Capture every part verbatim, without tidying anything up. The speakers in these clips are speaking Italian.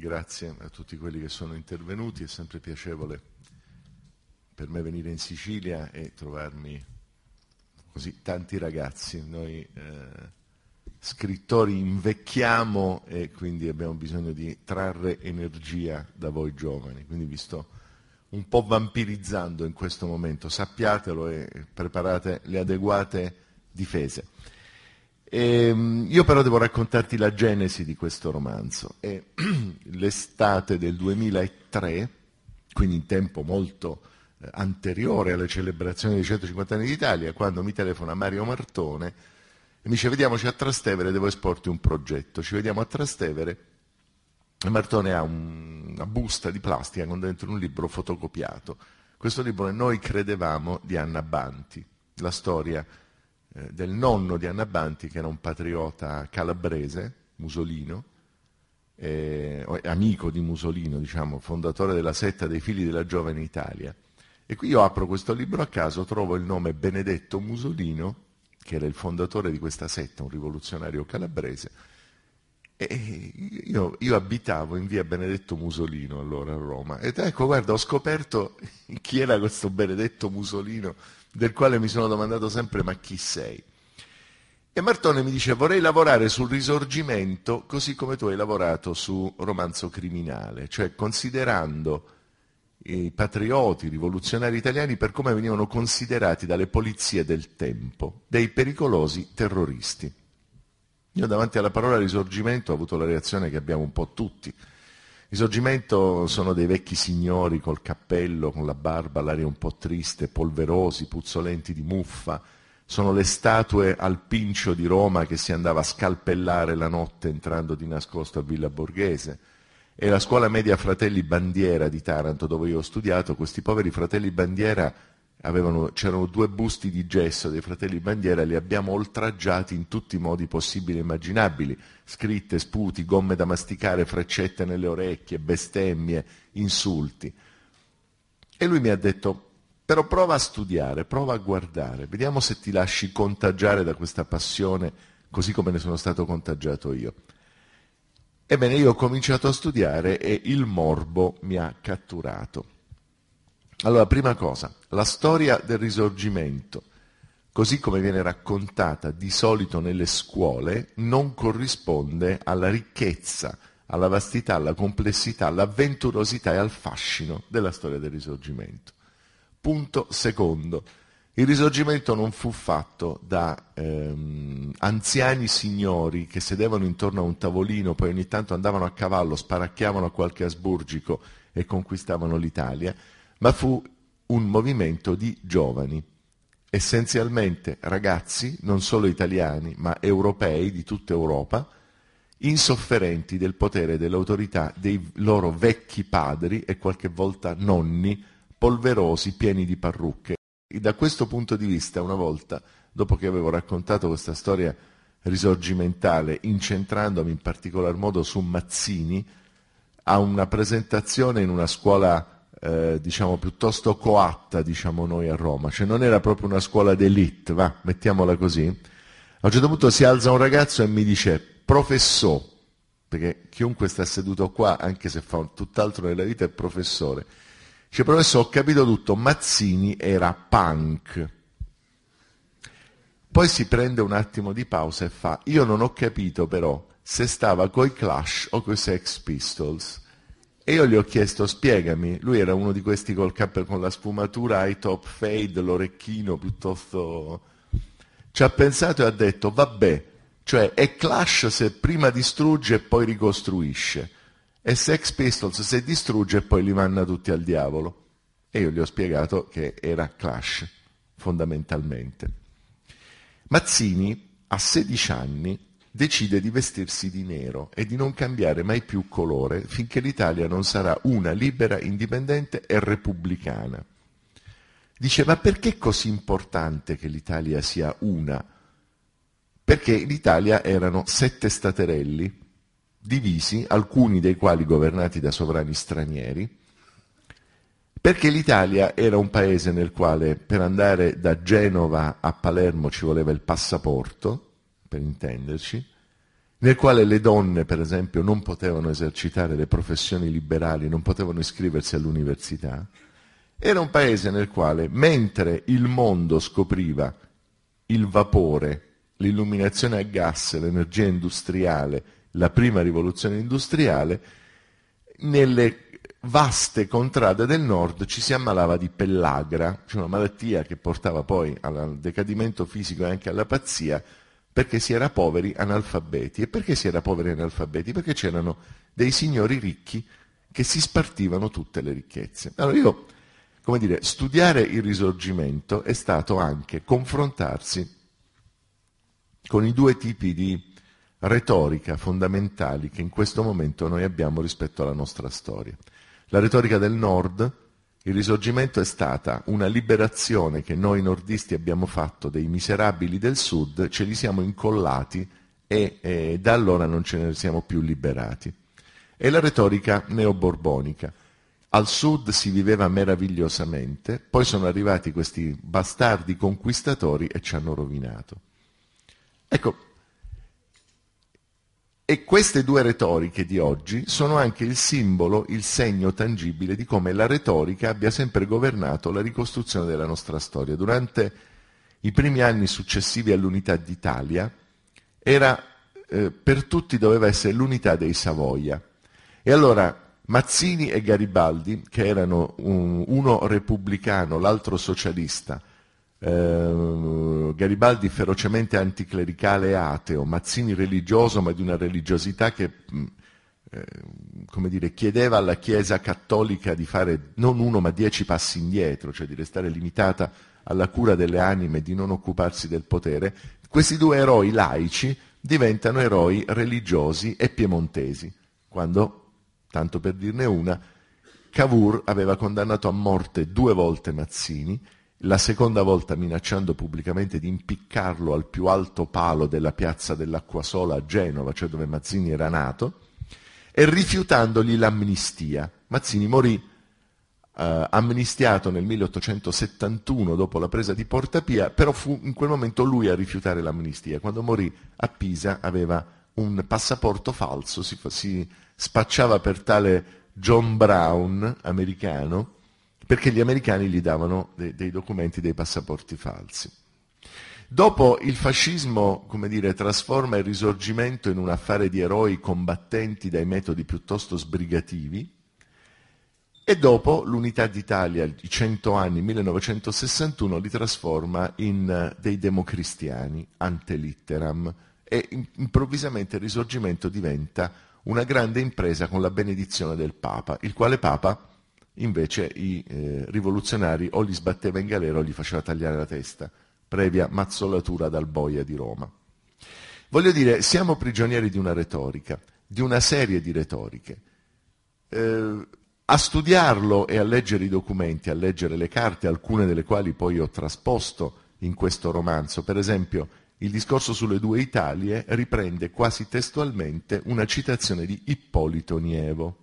grazie a tutti quelli che sono intervenuti, è sempre piacevole per me venire in Sicilia e trovarmi così tanti ragazzi. Noi eh, scrittori invecchiamo e quindi abbiamo bisogno di trarre energia da voi giovani, quindi vi sto un po' vampirizzando in questo momento, sappiatelo e preparate le adeguate difese. E, io però devo raccontarti la genesi di questo romanzo. È l'estate del duemilatré, quindi in tempo molto eh, anteriore alle celebrazioni dei centocinquanta anni d'Italia, quando mi telefona Mario Martone e mi dice: vediamoci a Trastevere, devo esporti un progetto. Ci vediamo a Trastevere e Martone ha un, una busta di plastica con dentro un libro fotocopiato. Questo libro è Noi credevamo di Anna Banti, la storia del nonno di Anna Banti, che era un patriota calabrese, Musolino, eh, amico di Musolino, diciamo, fondatore della setta dei Figli della Giovane Italia. E qui io apro questo libro a caso, trovo il nome Benedetto Musolino, che era il fondatore di questa setta, un rivoluzionario calabrese, e io, io abitavo in via Benedetto Musolino allora a Roma, ed ecco, guarda, ho scoperto chi era questo Benedetto Musolino, del quale mi sono domandato sempre: ma chi sei? E Martone mi dice: vorrei lavorare sul Risorgimento così come tu hai lavorato su Romanzo Criminale, cioè considerando i patrioti, i rivoluzionari italiani per come venivano considerati dalle polizie del tempo, dei pericolosi terroristi. Io davanti alla parola Risorgimento ho avuto la reazione che abbiamo un po' tutti. Risorgimento sono dei vecchi signori col cappello, con la barba, l'aria un po' triste, polverosi, puzzolenti di muffa. Sono le statue al Pincio di Roma che si andava a scalpellare la notte entrando di nascosto a Villa Borghese. E la scuola media Fratelli Bandiera di Taranto, dove io ho studiato, questi poveri Fratelli Bandiera avevano, c'erano due busti di gesso dei Fratelli Bandiera, li abbiamo oltraggiati in tutti i modi possibili e immaginabili, scritte, sputi, gomme da masticare, freccette nelle orecchie, bestemmie, insulti. E lui mi ha detto: però prova a studiare, prova a guardare, vediamo se ti lasci contagiare da questa passione così come ne sono stato contagiato io. Ebbene, io ho cominciato a studiare e il morbo mi ha catturato. Allora, prima cosa, la storia del Risorgimento, così come viene raccontata di solito nelle scuole, non corrisponde alla ricchezza, alla vastità, alla complessità, all'avventurosità e al fascino della storia del Risorgimento. Punto secondo, il Risorgimento non fu fatto da ehm, anziani signori che sedevano intorno a un tavolino, poi ogni tanto andavano a cavallo, sparacchiavano a qualche asburgico e conquistavano l'Italia, ma fu un movimento di giovani, essenzialmente ragazzi, non solo italiani, ma europei di tutta Europa, insofferenti del potere e dell'autorità dei loro vecchi padri e qualche volta nonni, polverosi, pieni di parrucche. E da questo punto di vista, una volta, dopo che avevo raccontato questa storia risorgimentale, incentrandomi in particolar modo su Mazzini, a una presentazione in una scuola Eh, diciamo piuttosto coatta, diciamo noi a Roma, cioè non era proprio una scuola d'élite, va, mettiamola così. A un certo punto si alza un ragazzo e mi dice: professor, perché chiunque sta seduto qua, anche se fa tutt'altro nella vita, è professore. Dice: professor, ho capito tutto, Mazzini era punk. Poi si prende un attimo di pausa e fa: io non ho capito però se stava coi Clash o coi Sex Pistols. E io gli ho chiesto: spiegami. Lui era uno di questi col cappello, con la sfumatura high top fade, l'orecchino piuttosto... Ci ha pensato e ha detto: vabbè, cioè è Clash se prima distrugge e poi ricostruisce, e Sex Pistols se distrugge e poi li manna tutti al diavolo. E io gli ho spiegato che era Clash, fondamentalmente. Mazzini, a sedici anni, decide di vestirsi di nero e di non cambiare mai più colore finché l'Italia non sarà una libera, indipendente e repubblicana. Dice: ma perché è così importante che l'Italia sia una? Perché l'Italia erano sette staterelli divisi, alcuni dei quali governati da sovrani stranieri, perché l'Italia era un paese nel quale per andare da Genova a Palermo ci voleva il passaporto, per intenderci, nel quale le donne, per esempio, non potevano esercitare le professioni liberali, non potevano iscriversi all'università. Era un paese nel quale, mentre il mondo scopriva il vapore, l'illuminazione a gas, l'energia industriale, la prima rivoluzione industriale, nelle vaste contrade del nord ci si ammalava di pellagra, cioè una malattia che portava poi al decadimento fisico e anche alla pazzia, perché si era poveri analfabeti. E perché si era poveri analfabeti? Perché c'erano dei signori ricchi che si spartivano tutte le ricchezze. Allora io, come dire, studiare il Risorgimento è stato anche confrontarsi con i due tipi di retorica fondamentali che in questo momento noi abbiamo rispetto alla nostra storia. La retorica del Nord, il Risorgimento è stata una liberazione che noi nordisti abbiamo fatto dei miserabili del Sud, ce li siamo incollati e, e da allora non ce ne siamo più liberati. E la retorica neoborbonica. Al Sud si viveva meravigliosamente, poi sono arrivati questi bastardi conquistatori e ci hanno rovinato. Ecco, e queste due retoriche di oggi sono anche il simbolo, il segno tangibile di come la retorica abbia sempre governato la ricostruzione della nostra storia. Durante i primi anni successivi all'unità d'Italia, era, eh, per tutti doveva essere l'unità dei Savoia. E allora Mazzini e Garibaldi, che erano un, uno repubblicano, l'altro socialista, Uh, Garibaldi ferocemente anticlericale e ateo, Mazzini religioso ma di una religiosità che eh, come dire, chiedeva alla Chiesa cattolica di fare non uno ma dieci passi indietro, cioè di restare limitata alla cura delle anime e di non occuparsi del potere. Questi due eroi laici diventano eroi religiosi e piemontesi, quando, tanto per dirne una, Cavour aveva condannato a morte due volte Mazzini, la seconda volta minacciando pubblicamente di impiccarlo al più alto palo della piazza dell'Acquasola a Genova, cioè dove Mazzini era nato, e rifiutandogli l'amnistia. Mazzini morì eh, amnistiato nel milleottocentosettantuno dopo la presa di Porta Pia, però fu in quel momento lui a rifiutare l'amnistia. Quando morì a Pisa aveva un passaporto falso, si, si spacciava per tale John Brown americano, perché gli americani gli davano dei, dei documenti, dei passaporti falsi. Dopo il fascismo, come dire, trasforma il Risorgimento in un affare di eroi combattenti dai metodi piuttosto sbrigativi, e dopo l'unità d'Italia, i cento anni, millenovecentosessantuno, li trasforma in dei democristiani, ante litteram, e improvvisamente il Risorgimento diventa una grande impresa con la benedizione del Papa, il quale Papa invece i eh, rivoluzionari o li sbatteva in galera o gli faceva tagliare la testa, previa mazzolatura dal boia di Roma. Voglio dire, siamo prigionieri di una retorica, di una serie di retoriche. Eh, a studiarlo e a leggere i documenti, a leggere le carte, alcune delle quali poi ho trasposto in questo romanzo, per esempio il discorso sulle due Italie riprende quasi testualmente una citazione di Ippolito Nievo,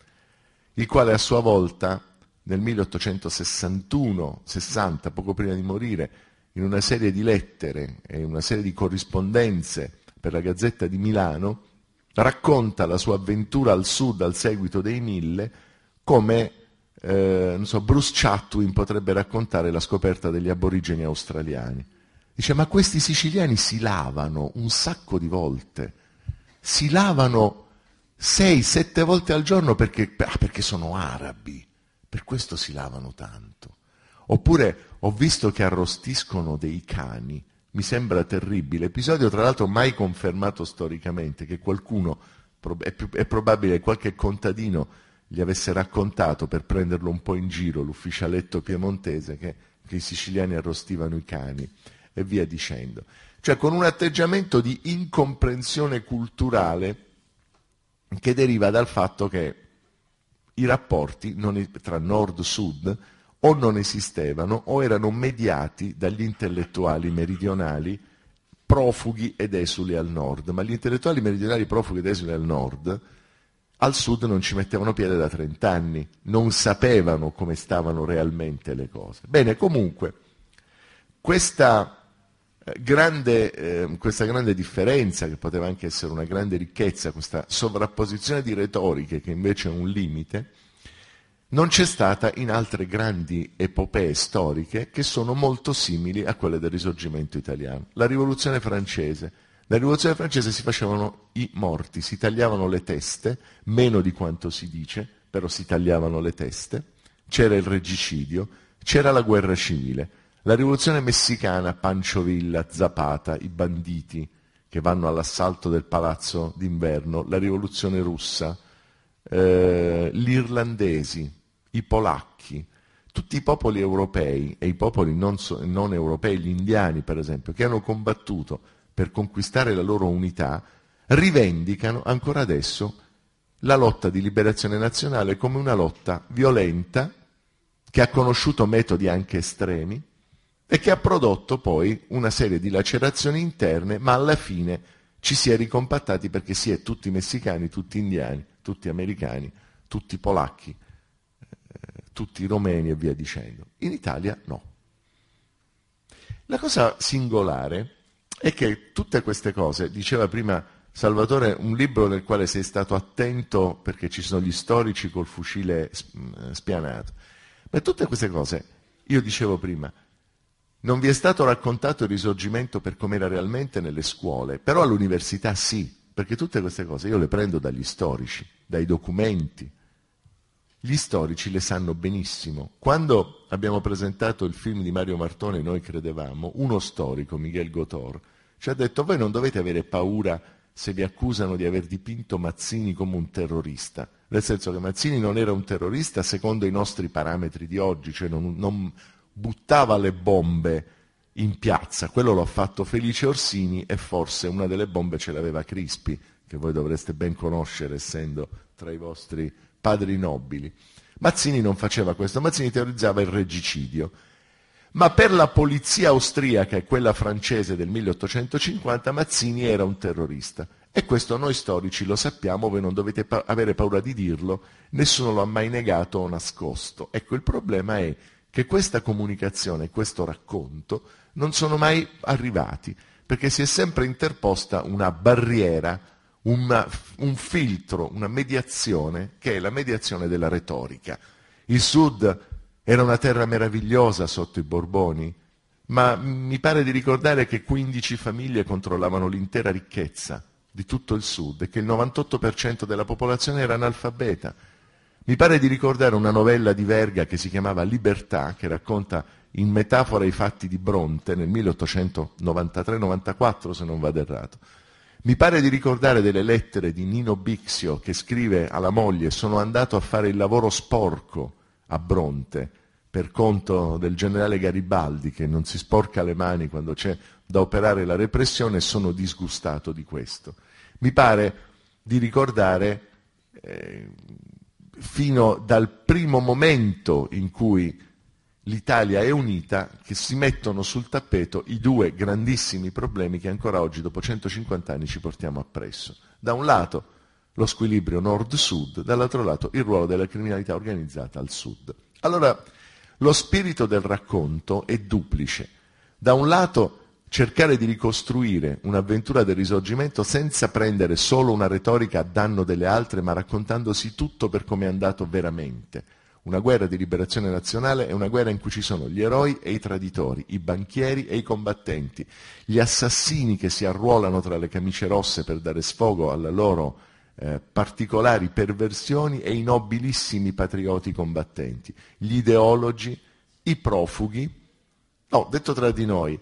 il quale a sua volta nel milleottocentosessantuno sessanta, poco prima di morire, in una serie di lettere e una serie di corrispondenze per la Gazzetta di Milano, racconta la sua avventura al sud al seguito dei Mille, come eh, non so, Bruce Chatwin potrebbe raccontare la scoperta degli aborigeni australiani. Dice, ma questi siciliani si lavano un sacco di volte, si lavano sei, sette volte al giorno perché, ah, perché sono arabi, per questo si lavano tanto. Oppure ho visto che arrostiscono dei cani, mi sembra terribile. Episodio tra l'altro mai confermato storicamente, che qualcuno, è, più, è probabile che qualche contadino gli avesse raccontato per prenderlo un po' in giro, l'ufficialetto piemontese, che, che i siciliani arrostivano i cani e via dicendo. Cioè con un atteggiamento di incomprensione culturale che deriva dal fatto che i rapporti non, tra nord-sud o non esistevano o erano mediati dagli intellettuali meridionali profughi ed esuli al nord, ma gli intellettuali meridionali profughi ed esuli al nord al sud non ci mettevano piede da trent'anni, non sapevano come stavano realmente le cose. Bene, comunque, questa eh, grande, eh, questa grande differenza, che poteva anche essere una grande ricchezza, questa sovrapposizione di retoriche che invece è un limite, non c'è stata in altre grandi epopee storiche che sono molto simili a quelle del Risorgimento italiano. La Rivoluzione francese. La Rivoluzione francese si facevano i morti, si tagliavano le teste, meno di quanto si dice, però si tagliavano le teste, c'era il regicidio, c'era la guerra civile. La Rivoluzione messicana, Pancho Villa, Zapata, i banditi che vanno all'assalto del palazzo d'inverno, la Rivoluzione russa, eh, gli irlandesi, i polacchi, tutti i popoli europei e i popoli non, so, non europei, gli indiani per esempio, che hanno combattuto per conquistare la loro unità, rivendicano ancora adesso la lotta di liberazione nazionale come una lotta violenta che ha conosciuto metodi anche estremi e che ha prodotto poi una serie di lacerazioni interne, ma alla fine ci si è ricompattati perché si è tutti messicani, tutti indiani, tutti americani, tutti polacchi, eh, tutti romeni e via dicendo. In Italia no. La cosa singolare è che tutte queste cose, diceva prima Salvatore, un libro nel quale sei stato attento perché ci sono gli storici col fucile spianato, ma tutte queste cose, io dicevo prima, non vi è stato raccontato il Risorgimento per com'era realmente nelle scuole, però all'università sì, perché tutte queste cose io le prendo dagli storici, dai documenti. Gli storici le sanno benissimo. Quando abbiamo presentato il film di Mario Martone, noi credevamo, uno storico, Miguel Gotor, ci ha detto: voi non dovete avere paura se vi accusano di aver dipinto Mazzini come un terrorista, nel senso che Mazzini non era un terrorista secondo i nostri parametri di oggi, cioè non, non buttava le bombe in piazza, quello l'ha fatto Felice Orsini e forse una delle bombe ce l'aveva Crispi, che voi dovreste ben conoscere essendo tra i vostri padri nobili. Mazzini non faceva questo, Mazzini teorizzava il regicidio. Ma per la polizia austriaca e quella francese del milleottocentocinquanta Mazzini era un terrorista. E questo noi storici lo sappiamo, voi non dovete pa- avere paura di dirlo, nessuno lo ha mai negato o nascosto. Ecco, il problema è che questa comunicazione, questo racconto, non sono mai arrivati, perché si è sempre interposta una barriera, una, un filtro, una mediazione, che è la mediazione della retorica. Il Sud era una terra meravigliosa sotto i Borboni, ma mi pare di ricordare che quindici famiglie controllavano l'intera ricchezza di tutto il Sud e che il novantotto per cento della popolazione era analfabeta. Mi pare di ricordare una novella di Verga che si chiamava Libertà, che racconta in metafora i fatti di Bronte nel milleottocentonovantatré novantaquattro, se non vado errato. Mi pare di ricordare delle lettere di Nino Bixio che scrive alla moglie: sono andato a fare il lavoro sporco a Bronte per conto del generale Garibaldi, che non si sporca le mani quando c'è da operare la repressione, e sono disgustato di questo. Mi pare di ricordare eh, fino dal primo momento in cui l'Italia è unita che si mettono sul tappeto i due grandissimi problemi che ancora oggi, dopo centocinquanta anni, ci portiamo appresso. Da un lato lo squilibrio nord-sud, dall'altro lato il ruolo della criminalità organizzata al sud. Allora, lo spirito del racconto è duplice. Da un lato cercare di ricostruire un'avventura del Risorgimento senza prendere solo una retorica a danno delle altre, ma raccontandosi tutto per come è andato veramente. Una guerra di liberazione nazionale è una guerra in cui ci sono gli eroi e i traditori, i banchieri e i combattenti, gli assassini che si arruolano tra le camicie rosse per dare sfogo alle loro eh, particolari perversioni e i nobilissimi patrioti combattenti, gli ideologi, i profughi. No, detto tra di noi,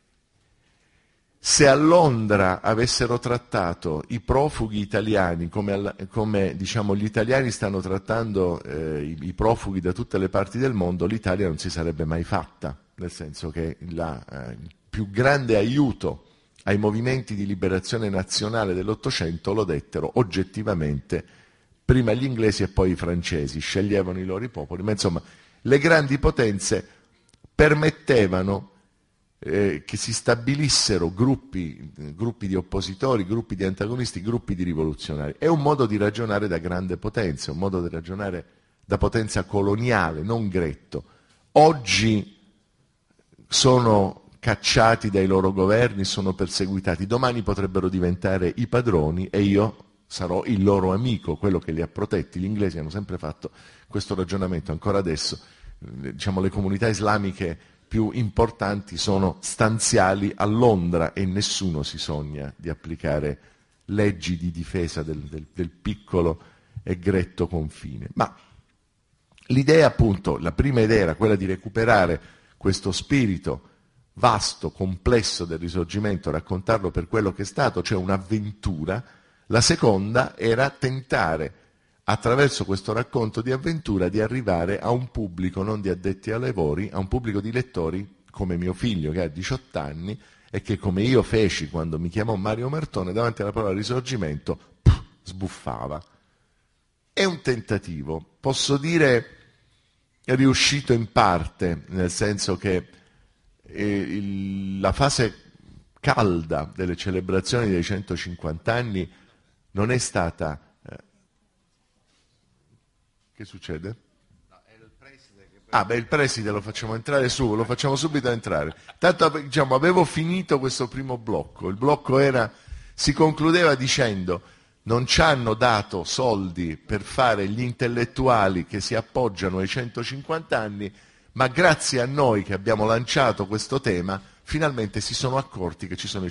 se a Londra avessero trattato i profughi italiani come, come diciamo, gli italiani stanno trattando eh, i, i profughi da tutte le parti del mondo, l'Italia non si sarebbe mai fatta, nel senso che la, eh, il più grande aiuto ai movimenti di liberazione nazionale dell'Ottocento lo dettero oggettivamente prima gli inglesi e poi i francesi, sceglievano i loro popoli, ma insomma le grandi potenze permettevano Eh, che si stabilissero gruppi, gruppi di oppositori, gruppi di antagonisti, gruppi di rivoluzionari. È un modo di ragionare da grande potenza, è un modo di ragionare da potenza coloniale, non gretto. Oggi sono cacciati dai loro governi, sono perseguitati, domani potrebbero diventare i padroni e io sarò il loro amico, quello che li ha protetti. Gli inglesi hanno sempre fatto questo ragionamento, ancora adesso diciamo, le comunità islamiche più importanti sono stanziali a Londra e nessuno si sogna di applicare leggi di difesa del, del, del piccolo e gretto confine. Ma l'idea appunto, la prima idea era quella di recuperare questo spirito vasto, complesso del Risorgimento, raccontarlo per quello che è stato, cioè un'avventura. La seconda era tentare, attraverso questo racconto di avventura, di arrivare a un pubblico non di addetti ai lavori, a un pubblico di lettori come mio figlio che ha diciotto anni e che, come io feci quando mi chiamò Mario Martone, davanti alla parola Risorgimento, pff, sbuffava. È un tentativo, posso dire è riuscito in parte, nel senso che eh, il, la fase calda delle celebrazioni dei centocinquanta anni non è stata... Eh, che succede? Ah, beh, il preside lo facciamo entrare su, lo facciamo subito entrare. Tanto, diciamo, avevo finito questo primo blocco. Il blocco era, si concludeva dicendo: non ci hanno dato soldi per fare gli intellettuali che si appoggiano ai centocinquanta anni, ma grazie a noi che abbiamo lanciato questo tema, finalmente si sono accorti che ci sono i